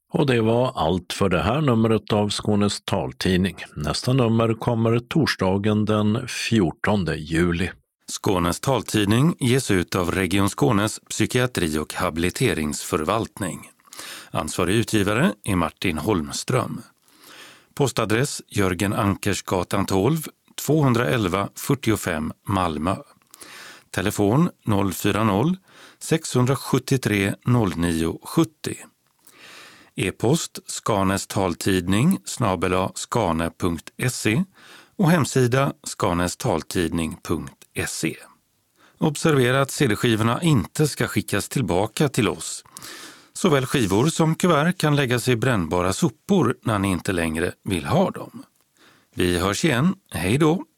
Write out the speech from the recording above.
Och det var allt för det här numret av Skånes taltidning. Nästa nummer kommer torsdagen den 14 juli. Skånes taltidning ges ut av Region Skånes psykiatri- och habiliteringsförvaltning. Ansvarig utgivare är Martin Holmström. Postadress Jörgen Ankersgatan 12, 211 45 Malmö. Telefon 040-673 0970. E-post skanestaltidning@skane.se och hemsida skanestaltidning.se. Observera att CD-skivorna inte ska skickas tillbaka till oss. Såväl skivor som kuvert kan läggas i brännbara sopor när ni inte längre vill ha dem. Vi hörs igen. Hej då!